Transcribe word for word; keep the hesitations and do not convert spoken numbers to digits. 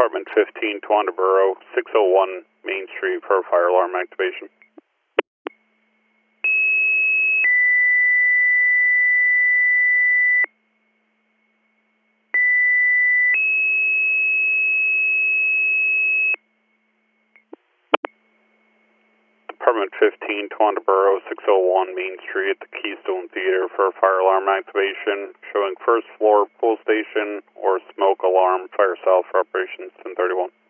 Apartment fifteen, Towanda six oh one Main Street for fire alarm activation. Apartment fifteen, Towanda six oh one Main Street at the Keystone Theater for fire alarm activation, showing first floor pool station or smoke alarm, fire cell for operations ten thirty-one.